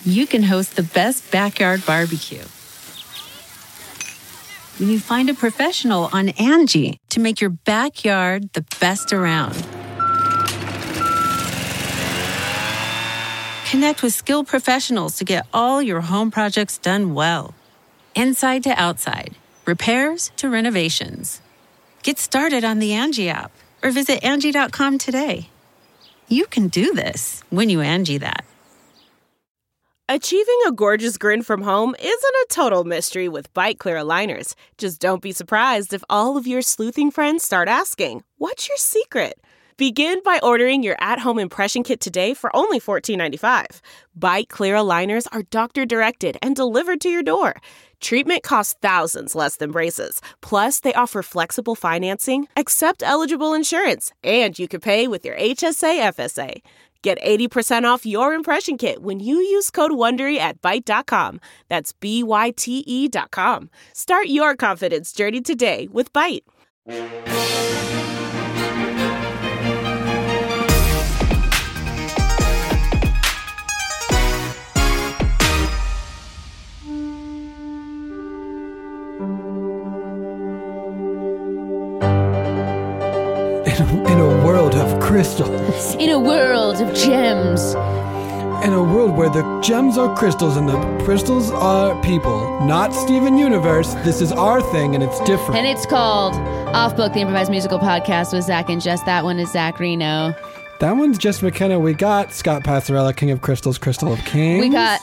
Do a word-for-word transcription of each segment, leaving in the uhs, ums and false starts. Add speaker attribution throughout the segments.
Speaker 1: you can host the best backyard barbecue. When you find a professional on Angie to make your backyard the best around. Connect with skilled professionals to get all your home projects done well. Inside to outside, repairs to renovations. Get started on the Angie app or visit Angie dot com today. You can do this when you Angie that.
Speaker 2: Achieving a gorgeous grin from home isn't a total mystery with Byte Clear aligners. Just don't be surprised if all of your sleuthing friends start asking, "What's your secret?" Begin by ordering your at-home impression kit today for only fourteen ninety-five. Byte Clear aligners are doctor-directed and delivered to your door. Treatment costs thousands less than braces. Plus, they offer flexible financing, accept eligible insurance, and you can pay with your H S A F S A. Get eighty percent off your impression kit when you use code WONDERY at byte dot com. That's B Y T E dot com. Start your confidence journey today with Byte.
Speaker 3: In a world of crystals.
Speaker 4: In a world of gems.
Speaker 3: In a world where the gems are crystals and the crystals are people. Not Steven Universe. This is our thing and it's different.
Speaker 4: And it's called Off Book, the improvised musical podcast with Zach and Jess. That one is Zach Reno.
Speaker 3: That one's Jess McKenna. We got Scott Passarella, King of Crystals, Crystal of Kings.
Speaker 4: We got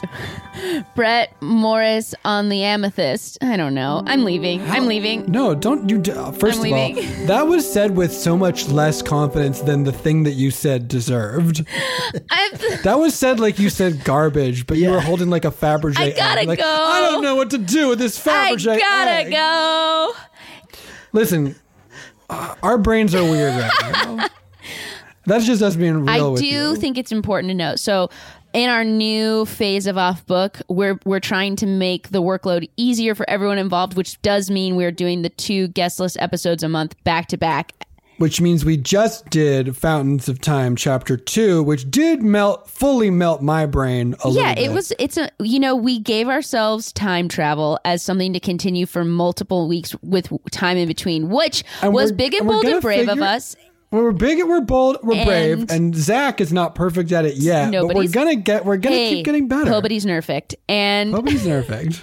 Speaker 4: Brett Morris on the amethyst. I don't know. I'm leaving. I'm leaving.
Speaker 3: No, don't you. Uh, first
Speaker 4: I'm
Speaker 3: of
Speaker 4: leaving.
Speaker 3: all, that was said with so much less confidence than the thing that you said deserved. That was said like you said garbage, but yeah. You were holding like a Fabergé
Speaker 4: I gotta
Speaker 3: egg. Like,
Speaker 4: go.
Speaker 3: I don't know what to do with this Fabergé egg.
Speaker 4: I gotta
Speaker 3: egg.
Speaker 4: go.
Speaker 3: Listen, uh, our brains are weird right now. That's just us being real
Speaker 4: I
Speaker 3: with
Speaker 4: do
Speaker 3: you.
Speaker 4: think it's important to note. So in our new phase of Off Book, we're we're trying to make the workload easier for everyone involved, which does mean we're doing the two guest list episodes a month back to back.
Speaker 3: Which means we just did Fountains of Time Chapter two, which did melt, fully melt my brain a little
Speaker 4: Yeah,
Speaker 3: bit.
Speaker 4: it was, it's a, you know, we gave ourselves time travel as something to continue for multiple weeks with time in between, which
Speaker 3: And
Speaker 4: was
Speaker 3: we're-
Speaker 4: big and
Speaker 3: and we're
Speaker 4: bold and
Speaker 3: gonna
Speaker 4: brave of
Speaker 3: figure-
Speaker 4: us.
Speaker 3: We're big, we're bold, we're
Speaker 4: And-
Speaker 3: brave, and Zach is not perfect at it yet. But we're
Speaker 4: Nobody's-
Speaker 3: gonna get, we're gonna
Speaker 4: Hey,
Speaker 3: keep getting better.
Speaker 4: Nobody's nerfect. And
Speaker 3: Nobody's perfect.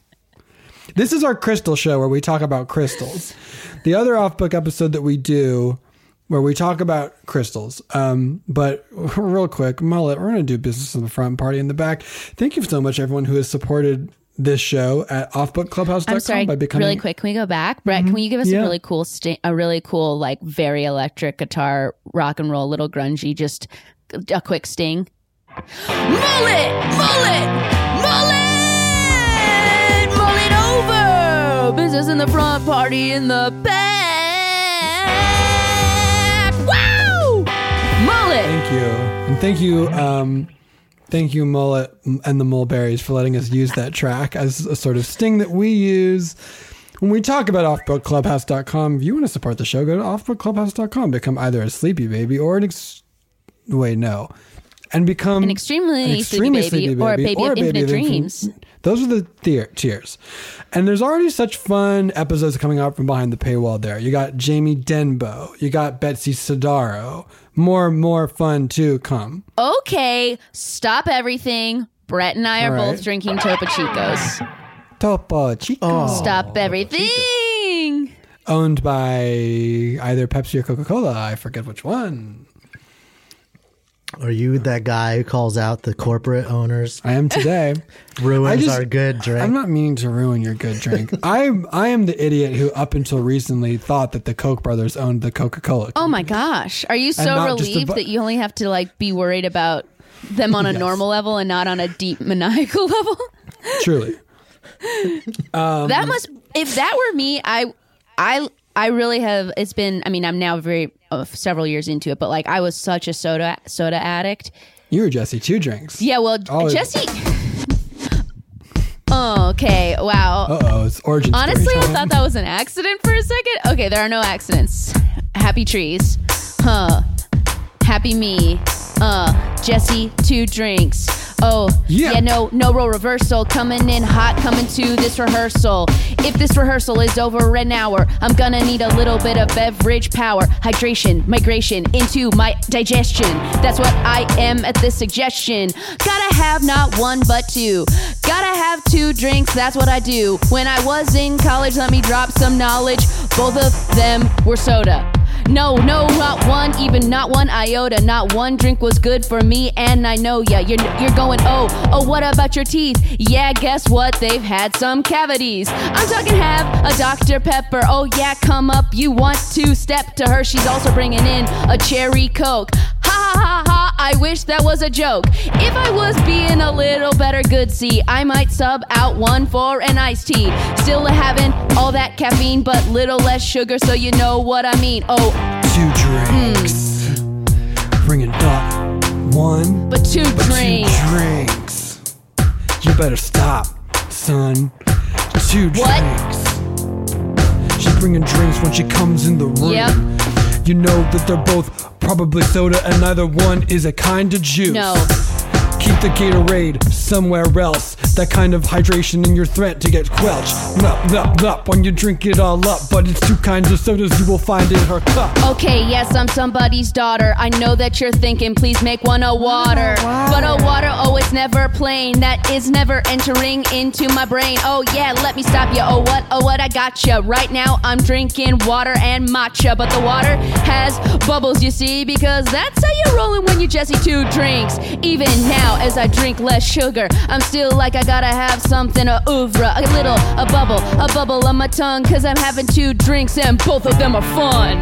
Speaker 3: This is our crystal show where we talk about crystals. The other off-book episode that we do, where we talk about crystals. Um, but real quick, Mullet, we're gonna do business in the front, party in the back. Thank you so much, everyone who has supported this show at off book clubhouse dot com
Speaker 4: I'm sorry,
Speaker 3: by becoming
Speaker 4: really quick, can we go back? Brett,
Speaker 3: Mm-hmm.
Speaker 4: can you give us
Speaker 3: Yeah.
Speaker 4: a really cool, sta- a really cool, like very electric guitar, rock and roll, little grungy, just a quick sting? Mullet! Mullet! Mullet! Mullet over! Business in the front, party in the back! Wow! Mullet!
Speaker 3: Thank you. And thank you, um, thank you, Mullet and the Mulberries, for letting us use that track as a sort of sting that we use when we talk about off book clubhouse dot com. If you want to support the show, go to off book clubhouse dot com. Become either a sleepy baby or an ex- wait, no. And become
Speaker 4: An extremely,
Speaker 3: an extremely
Speaker 4: sleepy, baby,
Speaker 3: sleepy
Speaker 4: or a baby
Speaker 3: or
Speaker 4: of infinite
Speaker 3: of infin-
Speaker 4: dreams.
Speaker 3: Those are the tier- tiers. And there's already such fun episodes coming out from behind the paywall there. You got Jamie Denbo. You got Betsy Sodaro. More, more fun to come.
Speaker 4: Okay, stop everything. Brett and I are
Speaker 3: All right.
Speaker 4: both drinking Topo Chicos.
Speaker 3: Topo Chico.
Speaker 4: Stop everything.
Speaker 3: Owned by either Pepsi or Coca-Cola. I forget which one.
Speaker 5: Are you that guy who calls out the corporate owners?
Speaker 3: I am today.
Speaker 5: Ruins
Speaker 3: I just-
Speaker 5: our good drink.
Speaker 3: I'm not meaning to ruin your good drink. I I am the idiot who up until recently thought that the Koch brothers owned the Coca-Cola.
Speaker 4: Oh my gosh. Are you so
Speaker 3: not just a
Speaker 4: relieved
Speaker 3: bu-
Speaker 4: that you only have to like be worried about them on a
Speaker 3: Yes.
Speaker 4: normal level and not on a deep maniacal level?
Speaker 3: Truly. Um,
Speaker 4: That must, if that were me, I I I really have, it's been, I mean, I'm now very uh, several years into it, but like I was such a soda soda addict.
Speaker 3: You were Jesse Two Drinks.
Speaker 4: Yeah, well,
Speaker 3: Always.
Speaker 4: Jesse. Oh, okay. Wow.
Speaker 3: Uh-oh, it's origin story
Speaker 4: Honestly, I
Speaker 3: time.
Speaker 4: thought that was an accident for a second. Okay, there are no accidents. Happy trees. Huh. Happy me. Uh, Jesse, two drinks. Oh,
Speaker 3: Yeah.
Speaker 4: yeah, no, no role reversal. Coming in hot, coming to this rehearsal. If this rehearsal is over an hour, I'm gonna need a little bit of beverage power. Hydration, migration into my digestion. That's what I am at this suggestion. Gotta have not one but two. Gotta have two drinks, that's what I do. When I was in college, let me drop some knowledge. Both of them were soda. No, no, not one, even not one iota. Not one drink was good for me, and I know ya. You're, you're going, oh, oh, what about your teeth? Yeah, guess what? They've had some cavities. I'm talking have a Doctor Pepper. Oh, yeah, come up. You want to step to her. She's also bringing in a cherry Coke. Ha ha ha ha, I wish that was a joke. If I was being a little better good see, I might sub out one for an iced tea. Still having all that caffeine, but little less sugar, so you know what I mean. Oh,
Speaker 3: Two drinks. Bringing dot one.
Speaker 4: but two
Speaker 3: But
Speaker 4: drinks.
Speaker 3: two drinks. You better stop, son. Two
Speaker 4: What?
Speaker 3: drinks. She's bringing drinks when she comes in the room.
Speaker 4: Yep.
Speaker 3: You know that they're both probably soda and neither one is a kind of juice.
Speaker 4: No.
Speaker 3: Keep the Gatorade somewhere else. That kind of hydration in your threat to get quelched. Nup, nup, nup when you drink it all up. But it's two kinds of sodas you will find in her cup.
Speaker 4: Okay, yes, I'm somebody's daughter. I know that you're thinking, please make one a water. But a water, oh, it's never plain. That is never entering into my brain. Oh, yeah, let me stop you. Oh, what, oh, what, I gotcha. Right now, I'm drinking water and matcha. But the water has bubbles, you see, because that's how you're rolling when you Jesse two drinks. Even now, as I drink less sugar, I'm still like I gotta have something, a oeuvre, a little, a bubble, a bubble on my tongue, cause I'm having two drinks and both of them are fun.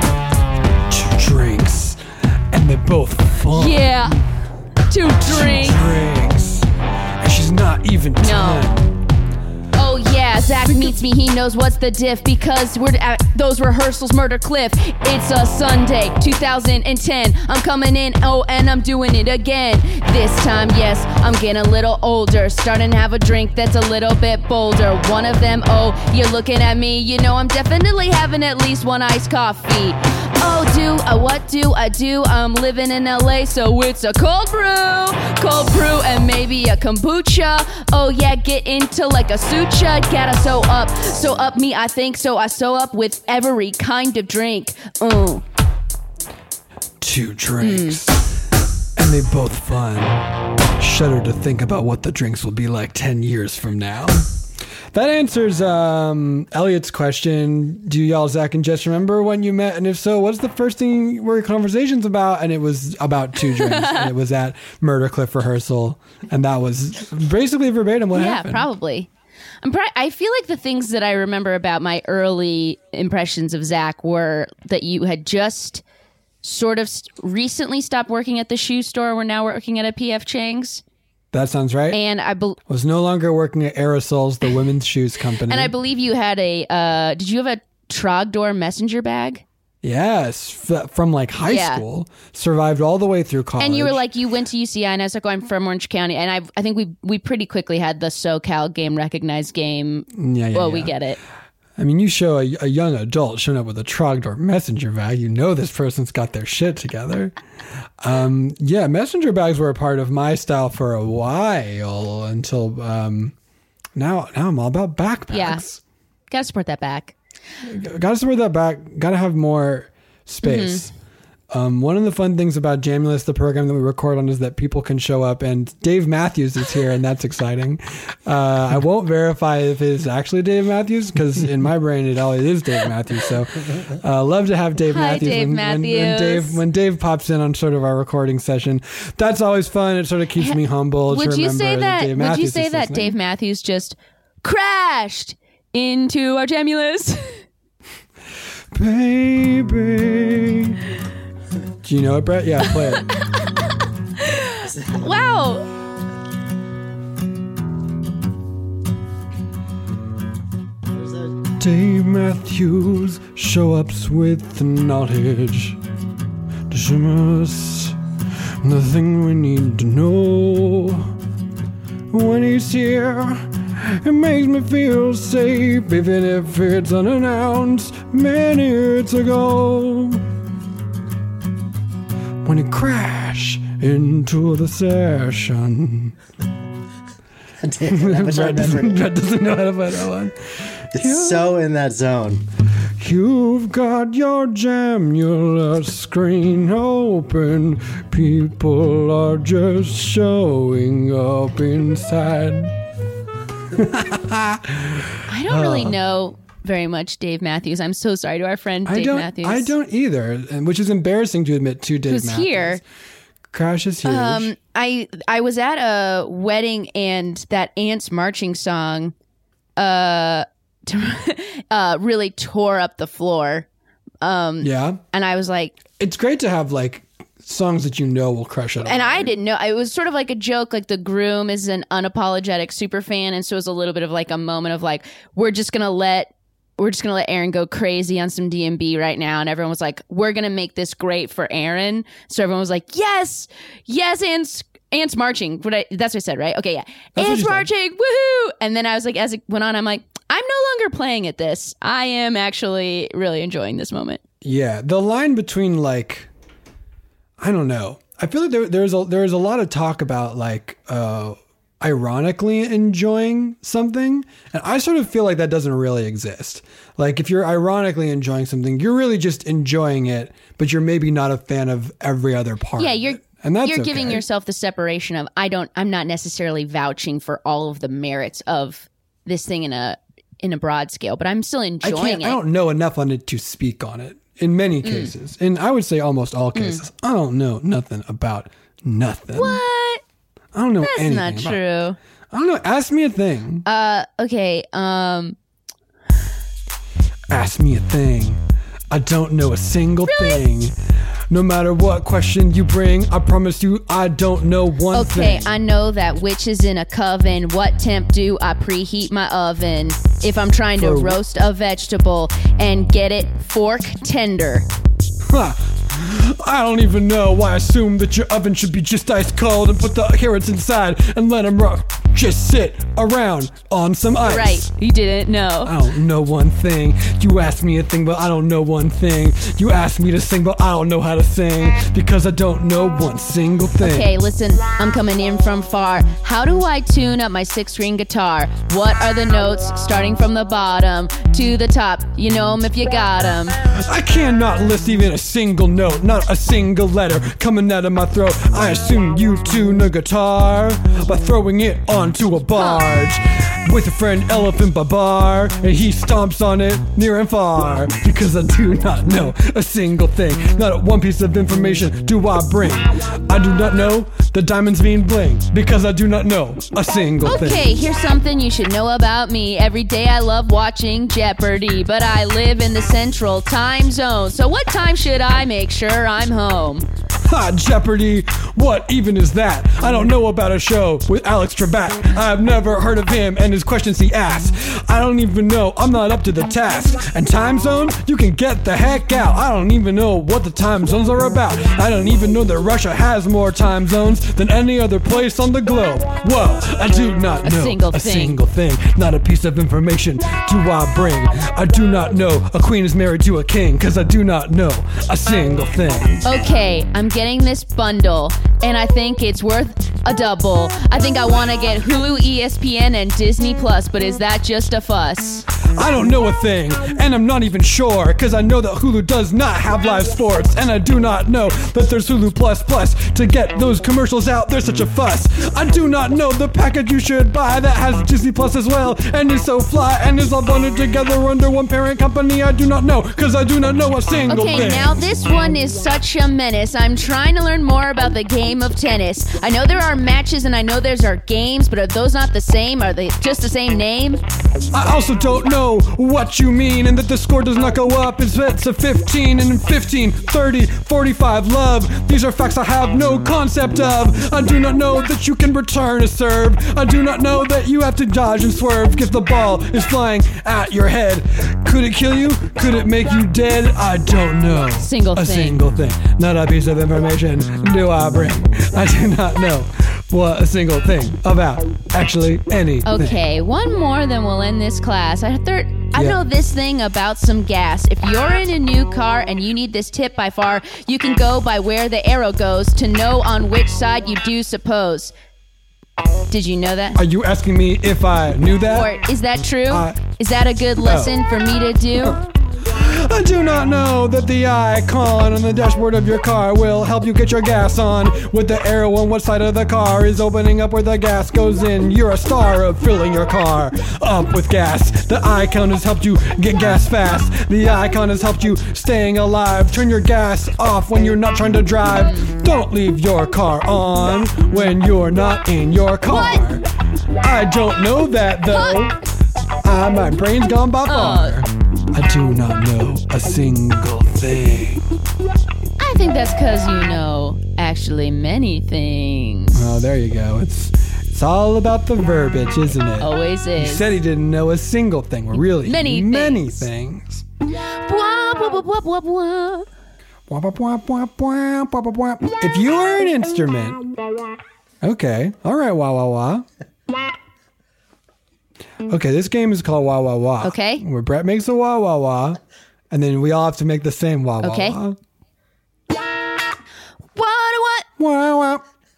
Speaker 3: Two drinks. And they're both fun.
Speaker 4: Yeah, two drinks.
Speaker 3: Two drinks. And she's not even done.
Speaker 4: Oh yeah, Zach meets me, he knows what's the diff, because we're at those rehearsals, Murder Cliff. It's a Sunday, two thousand ten, I'm coming in, oh, and I'm doing it again. This time, yes, I'm getting a little older, starting to have a drink that's a little bit bolder. One of them, oh, you're looking at me, you know I'm definitely having at least one iced coffee. Oh, do I, what do I do? I'm living in L A, so it's a cold brew, cold brew, and maybe a kombucha. Oh yeah, get into like a sucha. Gotta sew up, sew up me, I think, so I sew up with every kind of drink. Mm.
Speaker 3: Two drinks. And they both fun. Shudder to think about what the drinks will be like ten years from now. That answers um, Elliot's question. Do y'all, Zach and Jess, remember when you met? And if so, what's the first thing were your conversations about? And it was about two drinks. And it was at Murder Cliff rehearsal. And that was basically verbatim what
Speaker 4: Yeah,
Speaker 3: happened.
Speaker 4: probably. I'm pri- I feel like the things that I remember about my early impressions of Zach were that you had just sort of st- recently stopped working at the shoe store. We're now working at a P F Chang's.
Speaker 3: That sounds right.
Speaker 4: And I be-
Speaker 3: was no longer working at Aerosols, the women's shoes company.
Speaker 4: and I believe you had a, uh, did you have a Trogdor messenger bag?
Speaker 3: Yes, f- from like high
Speaker 4: Yeah.
Speaker 3: school. Survived all the way through college.
Speaker 4: And you were like, you went to U C I, and I was like, oh, I'm from Orange County. And I I think we we pretty quickly had the SoCal game recognized game.
Speaker 3: yeah, yeah,
Speaker 4: Well,
Speaker 3: yeah.
Speaker 4: we get it.
Speaker 3: I mean, you show a, a young adult showing up with a Trogdor messenger bag, you know this person's got their shit together. Um, yeah, messenger bags were a part of my style for a while until um, now. Now I'm all about backpacks.
Speaker 4: Yeah. Gotta support that back.
Speaker 3: Got to support that back. Got to have more space.
Speaker 4: Mm-hmm.
Speaker 3: Um, one of the fun things about Jamulus, the program that we record on, is that people can show up, and Dave Matthews is here, and that's exciting. Uh, I won't verify if it's actually Dave Matthews, because in my brain it always is Dave Matthews. So, uh, love to have Dave
Speaker 4: Hi,
Speaker 3: Matthews.
Speaker 4: Dave
Speaker 3: when, when- when
Speaker 4: Matthews.
Speaker 3: Dave when Dave pops in on sort of our recording session, that's always fun. It sort of keeps me humble.
Speaker 4: Would
Speaker 3: to
Speaker 4: you
Speaker 3: remember
Speaker 4: say that?
Speaker 3: Dave
Speaker 4: Would
Speaker 3: Matthews
Speaker 4: you
Speaker 3: is
Speaker 4: say that
Speaker 3: listening.
Speaker 4: Dave Matthews just crashed into our Jamulus?
Speaker 3: Baby. Do you know it, Brett? Yeah, play it.
Speaker 4: Wow.
Speaker 3: Dave Matthews show ups with the knowledge to show us the thing we need to know. When he's here, it makes me feel safe, even if it's unannounced minutes ago. When he crash into the session.
Speaker 5: Damn, I wish I remembered.
Speaker 3: Brett doesn't know how to play that one.
Speaker 5: It's so in that zone.
Speaker 3: You've got your Jamula screen open. People are just showing up inside.
Speaker 4: I don't really know very much Dave Matthews. I'm so sorry to our friend Dave
Speaker 3: I don't,
Speaker 4: Matthews.
Speaker 3: I don't either, and which is embarrassing to admit to Dave
Speaker 4: Who's
Speaker 3: Matthews.
Speaker 4: here.
Speaker 3: Crash is huge.
Speaker 4: Um, I I was at a wedding and that Ants marching song, uh, uh, really tore up the floor. Um,
Speaker 3: yeah,
Speaker 4: and I was like,
Speaker 3: it's great to have like songs that you know will crush it.
Speaker 4: and I didn't know. It was sort of like a joke. Like the groom is an unapologetic super fan, and so it was a little bit of like a moment of like, we're just gonna let. We're just going to let Aaron go crazy on some D and B right now. And everyone was like, we're going to make this great for Aaron. So everyone was like, yes, yes, Ants, Ants marching. What I, that's what I said, right? Okay, yeah.
Speaker 3: That's
Speaker 4: Ants
Speaker 3: what you
Speaker 4: marching, woohoo! And then I was like, as it went on, I'm like, I'm no longer playing at this. I am actually really enjoying this moment.
Speaker 3: Yeah, the line between like, I don't know. I feel like there, there's a there's a lot of talk about like uh, ironically enjoying something, and I sort of feel like that doesn't really exist. Like if you're ironically enjoying something, you're really just enjoying it, but you're maybe not a fan of every other part.
Speaker 4: Yeah,
Speaker 3: of
Speaker 4: you're
Speaker 3: it. And that's
Speaker 4: you're
Speaker 3: okay.
Speaker 4: giving yourself the separation of I don't. I'm not necessarily vouching for all of the merits of this thing in a in a broad scale, but I'm still
Speaker 3: I
Speaker 4: enjoying
Speaker 3: can't.
Speaker 4: it.
Speaker 3: I don't know enough on it to speak on it. In many cases, and I would say almost all cases, I don't know nothing about nothing.
Speaker 4: What?
Speaker 3: I don't know
Speaker 4: That's
Speaker 3: anything.
Speaker 4: not
Speaker 3: about-
Speaker 4: true.
Speaker 3: I don't know. Ask me a thing.
Speaker 4: Uh, okay. Um,
Speaker 3: Ask me a thing. I don't know a single thing. No matter what question you bring, I promise you I don't know one
Speaker 4: okay,
Speaker 3: thing.
Speaker 4: I know that witches in a coven. What temp do I preheat my oven? If I'm trying to
Speaker 3: For-
Speaker 4: roast a vegetable and get it fork tender.
Speaker 3: Huh. I don't even know why I assume that your oven should be just ice cold and put the carrots inside and let them rock. Just sit around on some ice.
Speaker 4: Right, you didn't know.
Speaker 3: I don't know one thing. You asked me a thing, but I don't know one thing. You asked me to sing, but I don't know how to sing because I don't know one single thing.
Speaker 4: Okay, listen, I'm coming in from far. How do I tune up my six-string guitar? What are the notes starting from the bottom to the top? You know 'em if you got 'em.
Speaker 3: I cannot list even a single note, not a single letter coming out of my throat. I assume you tune a guitar by throwing it onto a barge with a friend Elephant Babar, and he stomps on it near and far because I do not know a single thing. Not one piece of information do I bring. I do not know the diamonds mean bling because I do not know a single thing.
Speaker 4: Okay, here's something you should know about me. Every day I love watching Jeopardy, but I live in the central time zone. So what time should I make sure I'm home?
Speaker 3: Ha, Jeopardy! What even is that? I don't know about a show with Alex Trebek. I've never heard of him and his questions he asks. I don't even know, I'm not up to the task. And time zone? You can get the heck out. I don't even know what the time zones are about. I don't even know that Russia has more time zones than any other place on the globe. Whoa, I do not
Speaker 4: A
Speaker 3: know
Speaker 4: single
Speaker 3: a
Speaker 4: thing.
Speaker 3: single thing. Not a piece of information do I bring. I do not know a queen is married to a king because I do not know a single thing.
Speaker 4: Okay, I'm getting this bundle, and I think it's worth a double. I think I want to get Hulu, E S P N, and Disney Plus, but is that just a fuss?
Speaker 3: I don't know a thing, and I'm not even sure, cause I know that Hulu does not have live sports, and I do not know that there's Hulu Plus Plus. To get those commercials out, there's such a fuss. I do not know the package you should buy that has Disney Plus as well, and is so fly, and is all bundled together under one parent company. I do not know, cause I do not know a single
Speaker 4: Okay,
Speaker 3: thing.
Speaker 4: now this one is such a menace. I'm trying to learn more about the game of tennis. I know there are matches and I know there's are games, but are those not the same? Are they just the same name?
Speaker 3: I also don't know what you mean, and that the score does not go up. It's it's a fifteen, and fifteen, thirty, forty-five, love. These are facts I have no concept of. I do not know that you can return a serve. I do not know that you have to dodge and swerve if the ball is flying at your head. Could it kill you? Could it make you dead? I don't know.
Speaker 4: Single
Speaker 3: a
Speaker 4: thing.
Speaker 3: single thing. Not a piece of information do I bring. I do not know what a single thing about actually anything.
Speaker 4: Okay, one more, then we'll end this class. I thir- I
Speaker 3: Yeah.
Speaker 4: know this thing about some gas. If you're in a new car and you need this tip by far, you can go by where the arrow goes to know on which side you do suppose. Did you know that?
Speaker 3: Are you asking me if I knew that?
Speaker 4: Or is that true?
Speaker 3: Uh,
Speaker 4: is that a good lesson for me to do?
Speaker 3: I do not know that the icon on the dashboard of your car will help you get your gas on. With the arrow on what side of the car is opening up where the gas goes in. You're a star of filling your car up with gas. The icon has helped you get gas fast. The icon has helped you staying alive. Turn your gas off when you're not trying to drive. Don't leave your car on when you're not in your car.
Speaker 4: What?
Speaker 3: I don't know that though. Ah, my brain's gone by far. I do not know a single thing.
Speaker 4: I think that's because you know actually many things.
Speaker 3: Oh, there you go. It's it's all about the verbiage, isn't it?
Speaker 4: Always
Speaker 3: He
Speaker 4: is.
Speaker 3: said he didn't know a single thing. Well, really,
Speaker 4: Many
Speaker 3: many
Speaker 4: things.
Speaker 3: things.
Speaker 4: Wah, wah, wah, wah, wah, wah.
Speaker 3: Wah, wah, wah, wah, wah, wah, wah, wah. If you were an instrument, okay, all right, wah wah wah. Okay, this game is called Wah Wah Wah.
Speaker 4: Okay.
Speaker 3: Where Brett makes a wah wah wah, and then we all have to make the same wah wah
Speaker 4: Okay.
Speaker 3: wah.
Speaker 4: What, what?
Speaker 3: Wah wah.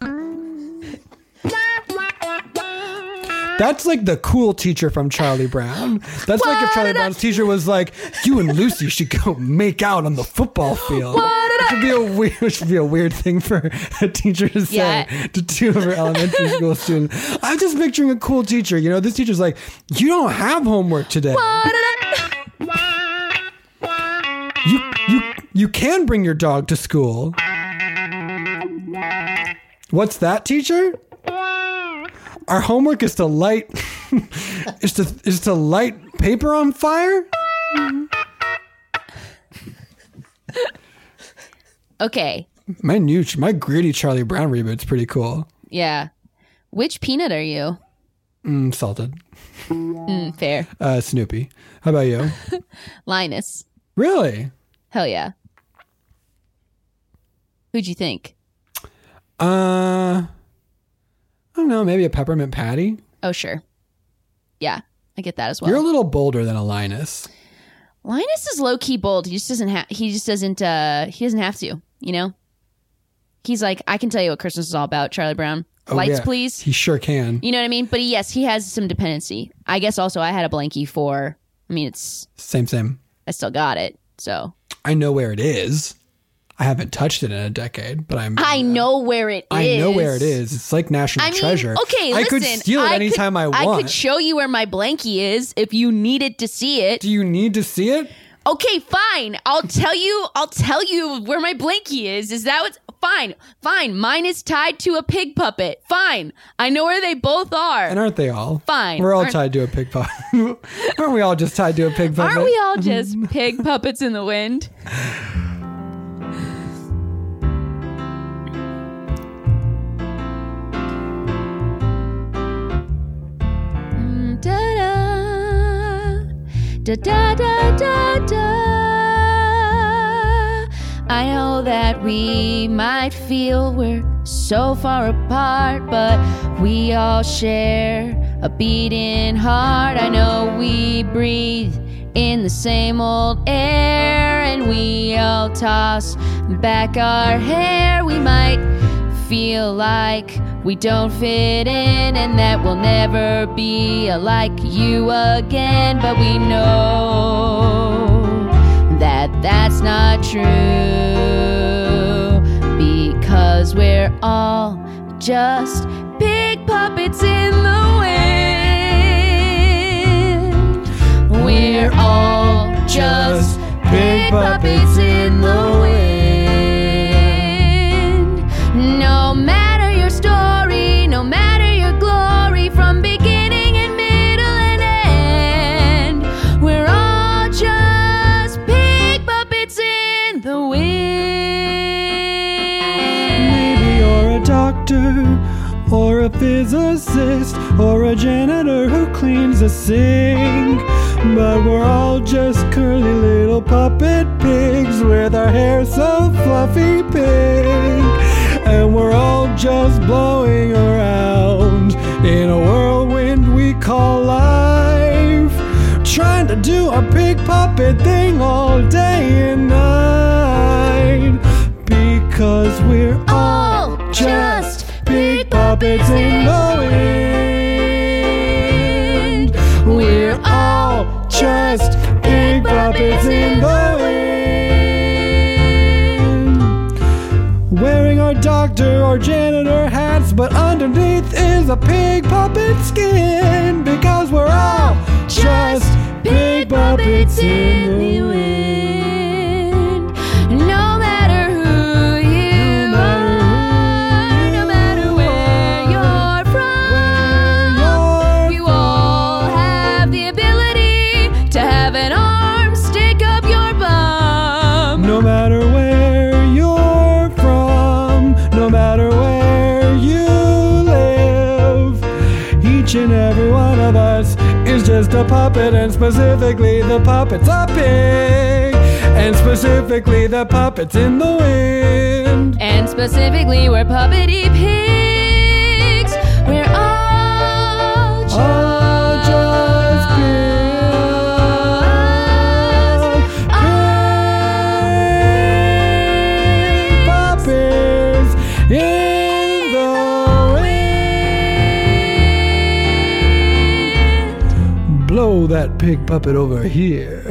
Speaker 3: That's like the cool teacher from Charlie Brown. That's like if Charlie Brown's teacher was like, "You and Lucy should go make out on the football field." It should be a weird, it should be a weird thing for a teacher to say
Speaker 4: Yeah.
Speaker 3: to two of her elementary school students. I'm just picturing a cool teacher. You know, this teacher's like, "You don't have homework today. You you you can bring your dog to school." What's that, teacher? Our homework is to light is to is to light paper on fire?
Speaker 4: Okay.
Speaker 3: My new my gritty Charlie Brown reboot's pretty cool.
Speaker 4: Yeah. Which peanut are you?
Speaker 3: Mm, salted.
Speaker 4: Mm, fair.
Speaker 3: Uh, Snoopy. How about you?
Speaker 4: Linus.
Speaker 3: Really?
Speaker 4: Hell yeah. Who'd you think?
Speaker 3: Uh, I don't know. Maybe a peppermint patty.
Speaker 4: Oh, sure. Yeah, I get that as well.
Speaker 3: You're a little bolder than a Linus.
Speaker 4: Linus is low key bold. He just doesn't have. He just doesn't. Uh, he doesn't have to. You know. He's like, I can tell you what Christmas is all about. Charlie Brown.
Speaker 3: Oh,
Speaker 4: Lights,
Speaker 3: yeah.
Speaker 4: please.
Speaker 3: He sure can.
Speaker 4: You know what I mean? But he, yes, he has some dependency. I guess also I had a blankie for. I mean, it's.
Speaker 3: Same, same.
Speaker 4: I still got it. So
Speaker 3: I know where it is. I haven't touched it in a decade, but I'm.
Speaker 4: I know where it is.
Speaker 3: I know where it is. It's like national
Speaker 4: I mean,
Speaker 3: treasure.
Speaker 4: okay,
Speaker 3: I
Speaker 4: listen.
Speaker 3: could steal it
Speaker 4: I
Speaker 3: anytime
Speaker 4: could,
Speaker 3: I want.
Speaker 4: I could show you where my blankie is if you needed to see it.
Speaker 3: Do you need to see it?
Speaker 4: Okay, fine. I'll tell you. I'll tell you where my blankie is. Is that what's fine? Fine. Mine is tied to a pig puppet. Fine. I know where they both are.
Speaker 3: And aren't they all?
Speaker 4: Fine.
Speaker 3: We're all
Speaker 4: Aren't-
Speaker 3: tied to a pig puppet. Aren't we all just tied to a pig puppet?
Speaker 4: Aren't we all just pig puppets in the wind? Mm, da-da. Da-da-da-da-da. I know that we might feel we're so far apart, but we all share a beating heart. I know we breathe in the same old air, and we all toss back our hair. We might feel like we don't fit in and that we'll never be like you again, but we know that that's not true, because we're all just pig puppets in the wind. We're all just pig puppets in the wind. No matter your story, no matter your glory, from beginning and middle and end, we're all just pig puppets in the wind.
Speaker 3: Maybe you're a doctor, or a physicist, or a janitor who cleans a sink, but we're all just curly little puppet pigs with our hair so fluffy pink, and we're all just blowing around in a whirlwind we call life, trying to do a pig puppet thing all day and night. Because we're all just pig puppets in the wind. We're all just pig puppets in the wind. Wearing our doctor or janitor hats, but underneath is a pig puppet skin. Because we're all just pig puppets in the wind.
Speaker 4: No matter who you are, no matter where you're from, you all have the ability to have an arm stick up your bum.
Speaker 3: No matter where you're from, no matter where you live, each and every one of us is just a puppet, and specifically the puppet's a pig, and specifically the puppet's in the wind.
Speaker 4: And specifically, we're puppety pigs. We're all just,
Speaker 3: All just pig puppets in the wind. Blow that pig puppet over here.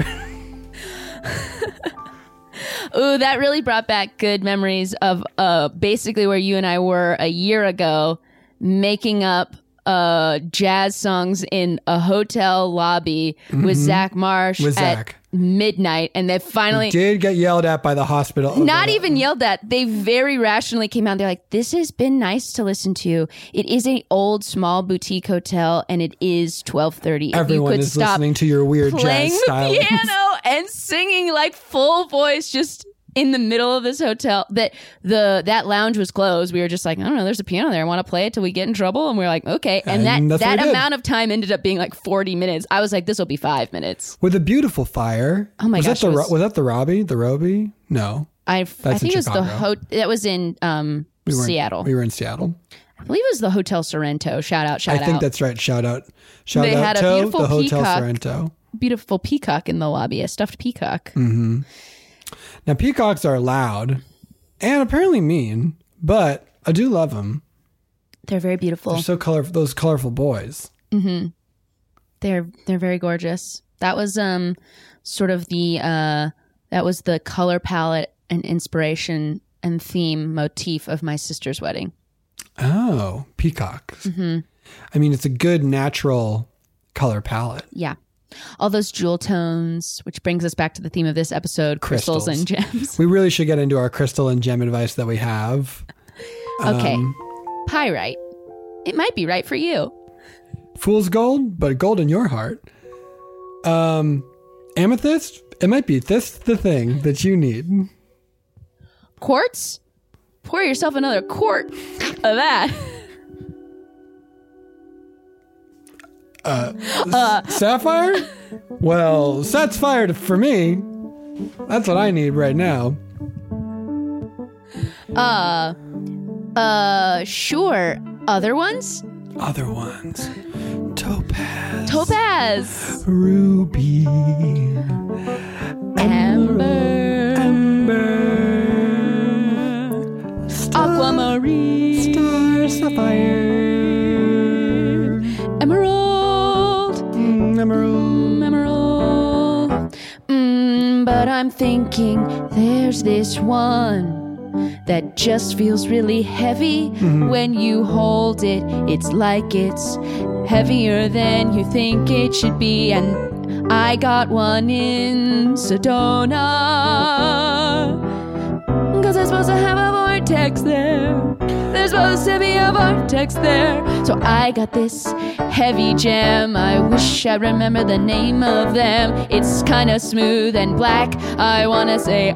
Speaker 4: Ooh, that really brought back good memories of uh, basically where you and I were a year ago, making up uh, jazz songs in a hotel lobby with Zach Marsh
Speaker 3: With
Speaker 4: at
Speaker 3: Zach.
Speaker 4: midnight, and they finally
Speaker 3: Did get yelled at by the hospital.
Speaker 4: not even yelled at. They very rationally came out. They're like, "This has been nice to listen to. It is a old small boutique hotel, and it is twelve thirty.
Speaker 3: Everyone
Speaker 4: if you could
Speaker 3: is
Speaker 4: stop
Speaker 3: listening to your weird
Speaker 4: playing
Speaker 3: jazz
Speaker 4: the
Speaker 3: style.
Speaker 4: piano and singing like full voice, just in the middle of this hotel. That the that lounge was closed. We were just like, I don't know, there's a piano there. I want to play it till we get in trouble. And we are like, okay. And,
Speaker 3: And
Speaker 4: that
Speaker 3: that's what
Speaker 4: that
Speaker 3: we did.
Speaker 4: amount of time ended up being like forty minutes. I was like, this will be five minutes.
Speaker 3: With a beautiful fire.
Speaker 4: Oh my
Speaker 3: was
Speaker 4: gosh,
Speaker 3: That the,
Speaker 4: it
Speaker 3: Ro-
Speaker 4: was-
Speaker 3: was that the Robbie? The Robbie? No.
Speaker 4: I I
Speaker 3: in
Speaker 4: think it was the
Speaker 3: Chicago.
Speaker 4: ho- that was in um
Speaker 3: We weren't-
Speaker 4: Seattle.
Speaker 3: We were in Seattle.
Speaker 4: I believe it was the Hotel Sorrento. Shout out, shout
Speaker 3: I think
Speaker 4: out.
Speaker 3: that's right. Shout out. Shout
Speaker 4: They
Speaker 3: out
Speaker 4: had a
Speaker 3: to
Speaker 4: beautiful
Speaker 3: the Hotel
Speaker 4: peacock.
Speaker 3: Sorrento.
Speaker 4: Beautiful peacock in the lobby, a stuffed peacock.
Speaker 3: Mm. Now, peacocks are loud and apparently mean, but I do love them.
Speaker 4: They're very beautiful.
Speaker 3: They're so colorful. Those colorful boys.
Speaker 4: They're they're very gorgeous. That was um sort of the uh that was the color palette and inspiration and theme motif of my sister's wedding.
Speaker 3: Oh, peacocks. Mm-hmm. I mean, it's a good natural color palette.
Speaker 4: Yeah. All those jewel tones, which brings us back to the theme of this episode, crystals,
Speaker 3: Crystals.
Speaker 4: and gems.
Speaker 3: We really should get into our crystal and gem advice that we have.
Speaker 4: Okay.
Speaker 3: Um,
Speaker 4: Pyrite. It might be right for you.
Speaker 3: Fool's gold, but gold in your heart. Um, amethyst. It might be this the thing that you need.
Speaker 4: Quartz? Pour yourself another quart of that.
Speaker 3: Sapphire? Well, that's fire for me. That's what I need right now.
Speaker 4: Uh, uh, sure. Other ones?
Speaker 3: Other ones. Topaz.
Speaker 4: Topaz.
Speaker 3: Ruby.
Speaker 4: Amber.
Speaker 3: Amber.
Speaker 4: Aquamarine.
Speaker 3: Star sapphire.
Speaker 4: Emerald.
Speaker 3: Mm, emerald.
Speaker 4: Emerald. Mm, but I'm thinking there's this one that just feels really heavy when you hold it. It's like it's heavier than you think it should be. And I got one in Sedona, 'cause they're supposed to have a vortex there. There's supposed to be a vortex there. So I got this heavy gem. I wish I remember the name of them. It's kind of smooth and black. I want to say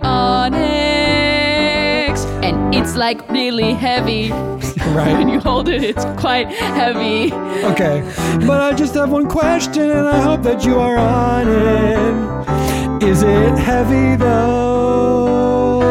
Speaker 4: onyx. And it's like really heavy. When
Speaker 3: Right.
Speaker 4: you hold it, it's quite heavy.
Speaker 3: Okay. But I just have one question and I hope that you are on it. Is it heavy though?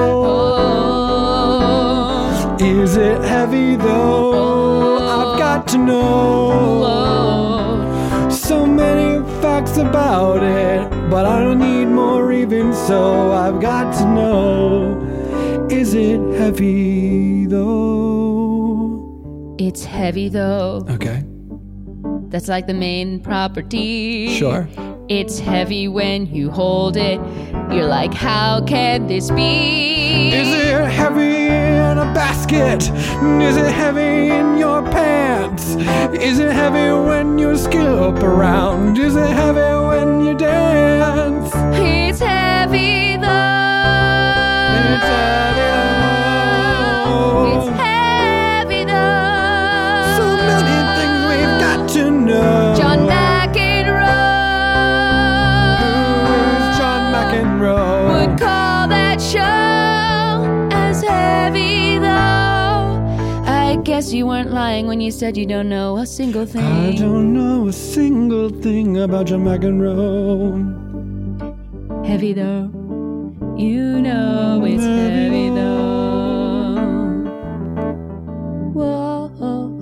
Speaker 4: Oh,
Speaker 3: Is it heavy though? I've got to know.
Speaker 4: oh.
Speaker 3: So many facts about it, but I don't need more even so. I've got to know, is it heavy though?
Speaker 4: It's heavy though.
Speaker 3: Okay.
Speaker 4: That's like the main property.
Speaker 3: Sure.
Speaker 4: It's heavy when you hold it. You're like, how can this be?
Speaker 3: Is it heavy in a basket? Is it heavy in your pants? Is it heavy when you skip around? Is it heavy when you dance?
Speaker 4: It's heavy though.
Speaker 3: It's heavy though.
Speaker 4: It's heavy though.
Speaker 3: So many things we've got to know.
Speaker 4: John McEnroe would call that show as heavy though. I guess you weren't lying when you said you don't know a single thing.
Speaker 3: I don't know a single thing about John McEnroe.
Speaker 4: Heavy though. You know it's heavy, heavy though. Whoa.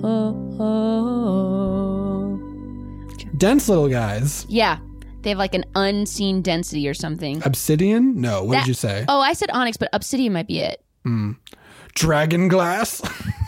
Speaker 3: Dense little guys.
Speaker 4: Yeah. They have like an unseen density or something.
Speaker 3: Obsidian? No, what
Speaker 4: That-
Speaker 3: did you say?
Speaker 4: Oh, I said onyx, but obsidian might be it.
Speaker 3: Dragon glass?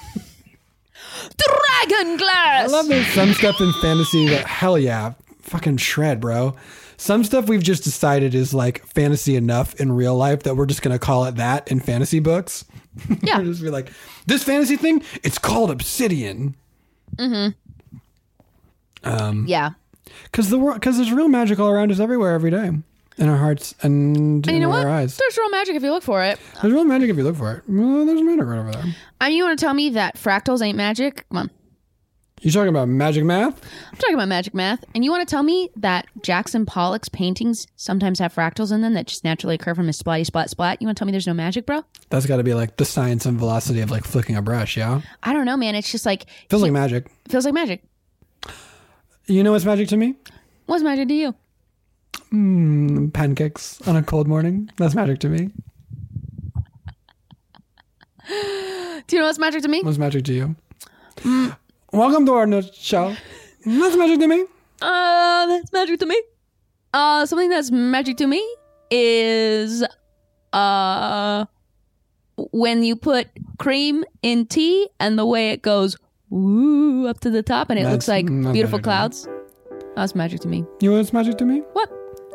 Speaker 4: Dragon glass!
Speaker 3: I love there's some stuff in fantasy that, hell yeah, fucking shred, bro. Some stuff we've just decided is like fantasy enough in real life that we're just going to call it that in fantasy books.
Speaker 4: Yeah.
Speaker 3: We'll just be like, this fantasy thing, it's called obsidian.
Speaker 4: Mm-hmm.
Speaker 3: Um,
Speaker 4: yeah.
Speaker 3: Because the world, because there's real magic all around us everywhere, every day, in our hearts and,
Speaker 4: And you
Speaker 3: in
Speaker 4: know
Speaker 3: our
Speaker 4: what?
Speaker 3: eyes.
Speaker 4: There's real magic if you look for it.
Speaker 3: There's real magic if you look for it. Well, there's magic right over there.
Speaker 4: I mean, you want to tell me that fractals ain't magic? Come on.
Speaker 3: You talking about magic math?
Speaker 4: I'm talking about magic math. And you want to tell me that Jackson Pollock's paintings sometimes have fractals in them that just naturally occur from his splatty splat splat? You want to tell me there's no magic, bro?
Speaker 3: That's got to be like the science and velocity of like flicking a brush, yeah?
Speaker 4: I don't know, man. It's just like...
Speaker 3: Feels like magic.
Speaker 4: Feels like magic.
Speaker 3: You know what's magic to me?
Speaker 4: What's magic to you?
Speaker 3: Mm, pancakes on a cold morning. That's magic to me.
Speaker 4: Do you know what's magic to me?
Speaker 3: What's magic to you? Mm. Welcome to our new show. That's magic to me.
Speaker 4: Uh, that's magic to me. Uh, something that's magic to me is uh when you put cream in tea and the way it goes woo up to the top and it
Speaker 3: That's
Speaker 4: looks like
Speaker 3: not
Speaker 4: beautiful
Speaker 3: magic to me.
Speaker 4: clouds. That's magic to me.
Speaker 3: You know what's magic to me?
Speaker 4: What?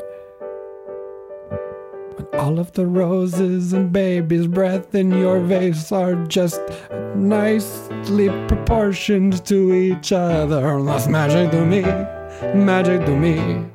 Speaker 3: When all of the roses and baby's breath in your vase are just nicely proportioned to each other. That's magic to me. Magic to me.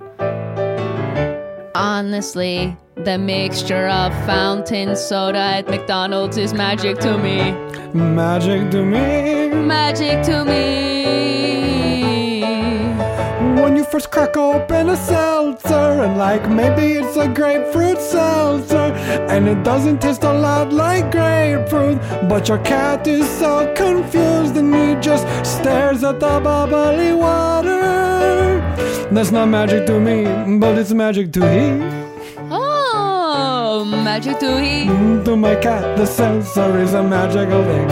Speaker 4: Honestly, the mixture of fountain soda at McDonald's is magic to me.
Speaker 3: Magic to me.
Speaker 4: Magic to me.
Speaker 3: When you first crack open a seltzer and like maybe it's a grapefruit seltzer and it doesn't taste a lot like grapefruit, but your cat is so confused and he just stares at the bubbly water. That's not magic to me, but it's magic to he.
Speaker 4: Oh, magic to he.
Speaker 3: Mm, to my cat, the seltzer is a magical thing.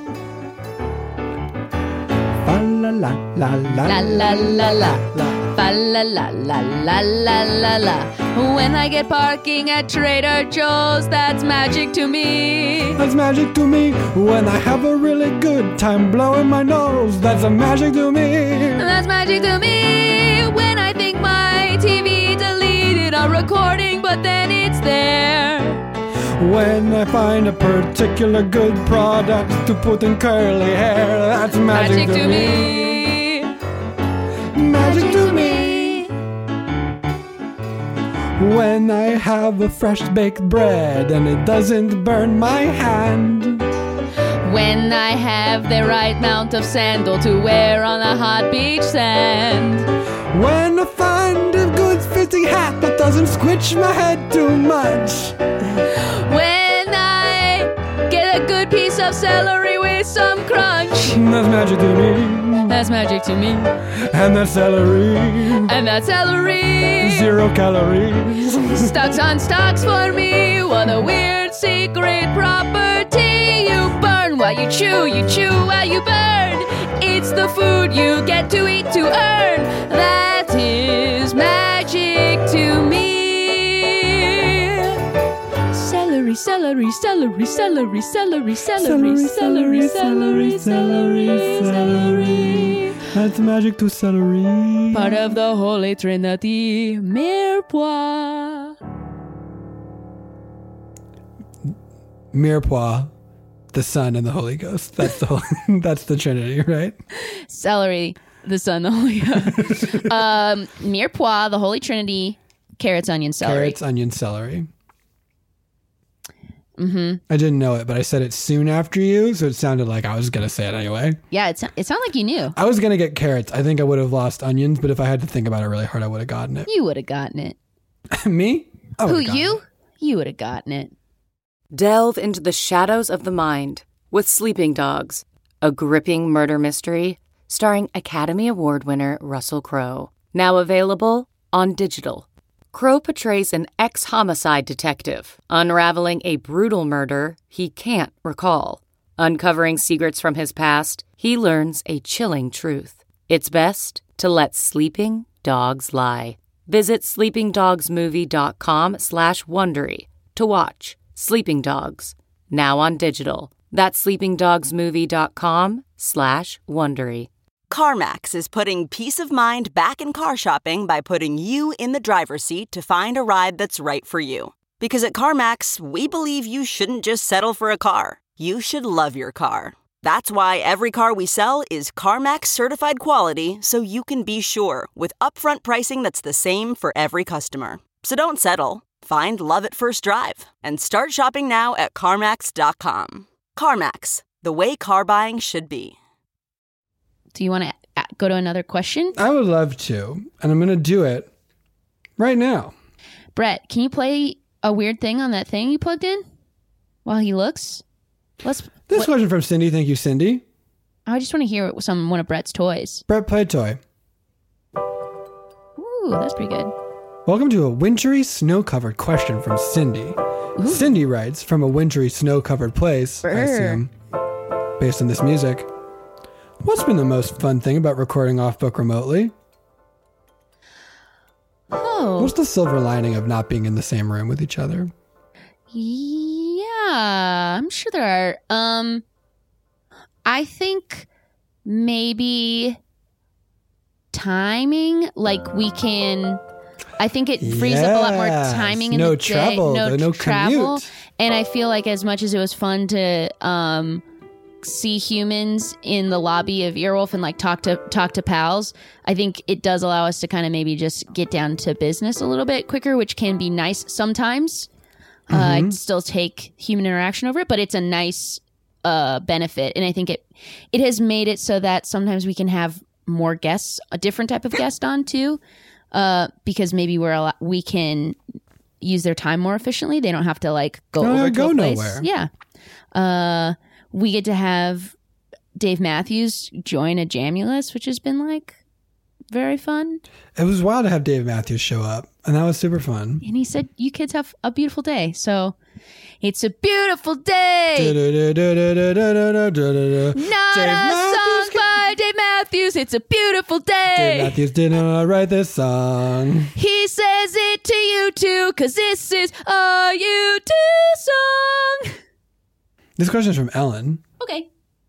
Speaker 3: Fa la la la la
Speaker 4: La la la la.
Speaker 3: la.
Speaker 4: Fa la la la la la la la. When I get parking at Trader Joe's, that's magic to me.
Speaker 3: That's magic to me. When I have a really good time blowing my nose, that's a magic to me.
Speaker 4: That's magic to me. When I think my T V deleted a recording, but then it's there.
Speaker 3: When I find a particular good product to put in curly hair, that's magic,
Speaker 4: Magic
Speaker 3: to,
Speaker 4: to
Speaker 3: me.
Speaker 4: me.
Speaker 3: Magic to me. When I have a fresh baked bread and it doesn't burn my hand.
Speaker 4: When I have the right amount of sandal to wear on a hot beach sand.
Speaker 3: When I find a good fitting hat that doesn't squitch my head too much.
Speaker 4: When I get a good piece of celery with some crunch.
Speaker 3: That's magic to me.
Speaker 4: That's magic to me.
Speaker 3: And that celery,
Speaker 4: And that celery.
Speaker 3: zero calories.
Speaker 4: Stocks on stocks for me. What a weird secret property. You burn while you chew, you chew while you burn. It's the food you get to eat to earn. That is magic Celery, celery, celery, celery, celery, celery, celery, celery, celery.
Speaker 3: That's magic to celery.
Speaker 4: Part of the Holy Trinity, mirepoix.
Speaker 3: Mirepoix, the Son, and the Holy Ghost. That's the whole, that's the Trinity, right?
Speaker 4: Celery, the Son, the Holy Ghost. um, mirepoix, the Holy Trinity, carrots, onion, celery.
Speaker 3: Carrots, onion, celery.
Speaker 4: Mm-hmm.
Speaker 3: I didn't know it, but I said it soon after you, so it sounded like I was going to say it anyway.
Speaker 4: Yeah, it, it sounded like you knew.
Speaker 3: I was going to get carrots. I think I would have lost onions, but if I had to think about it really hard, I would have gotten it.
Speaker 4: You would have gotten it.
Speaker 3: Me? I
Speaker 4: Who,
Speaker 3: would've gotten
Speaker 4: you?
Speaker 3: it.
Speaker 4: You would have gotten it.
Speaker 6: Delve into the shadows of the mind with Sleeping Dogs, a gripping murder mystery starring Academy Award winner Russell Crowe. Now available on digital. Crowe portrays an ex-homicide detective, unraveling a brutal murder he can't recall. Uncovering secrets from his past, he learns a chilling truth. It's best to let sleeping dogs lie. Visit sleepingdogsmovie.com slash Wondery to watch Sleeping Dogs, now on digital. That's sleepingdogsmovie.com slash Wondery.
Speaker 7: CarMax is putting peace of mind back in car shopping by putting you in the driver's seat to find a ride that's right for you. Because at CarMax, we believe you shouldn't just settle for a car. You should love your car. That's why every car we sell is CarMax certified quality, so you can be sure with upfront pricing that's the same for every customer. So don't settle. Find love at first drive and start shopping now at CarMax dot com. CarMax, the way car buying should be.
Speaker 4: Do you want to go to another question?
Speaker 3: I would love to, and I'm going to do it right now.
Speaker 4: Brett, can you play a weird thing on that thing you plugged in while he looks? Let's.
Speaker 3: This
Speaker 4: what,
Speaker 3: question from Cindy. Thank you, Cindy.
Speaker 4: I just want to hear some one of Brett's toys.
Speaker 3: Brett, play a toy.
Speaker 4: Ooh, that's pretty good.
Speaker 3: Welcome to a wintry, snow-covered question from Cindy. Ooh. Cindy writes, from a wintry, snow-covered place,
Speaker 4: Brr.
Speaker 3: I assume, based on this music. What's been the most fun thing about recording Off-Book remotely?
Speaker 4: Oh.
Speaker 3: What's the silver lining of not being in the same room with each other?
Speaker 4: Yeah, I'm sure there are. Um, I think maybe timing, like we can... I think it frees
Speaker 3: yes.
Speaker 4: up a lot more timing in
Speaker 3: no
Speaker 4: the day.
Speaker 3: Trouble,
Speaker 4: no,
Speaker 3: no
Speaker 4: travel.
Speaker 3: Commute.
Speaker 4: And I feel like as much as it was fun to um, see humans in the lobby of Earwolf and like talk to talk to pals, I think it does allow us to kind of maybe just get down to business a little bit quicker, which can be nice sometimes. Mm-hmm. Uh, I'd still take human interaction over it, but it's a nice uh, benefit. And I think it it has made it so that sometimes we can have more guests, a different type of guest on too. Uh, because maybe we're a lot, we can use their time more efficiently. They don't have to like go
Speaker 3: no,
Speaker 4: over
Speaker 3: go
Speaker 4: to a place.
Speaker 3: nowhere.
Speaker 4: Yeah. Uh, we get to have Dave Matthews join a Jamulus, which has been like very fun.
Speaker 3: It was wild to have Dave Matthews show up, and that was super fun.
Speaker 4: And he said, "You kids have a beautiful day." So it's a beautiful day. Not a song by Dave Matthews. It's a beautiful day.
Speaker 3: Dave Matthews did not write this song.
Speaker 4: He says it to you too, cause this is a you two song.
Speaker 3: This question is from Ellen.
Speaker 4: Okay.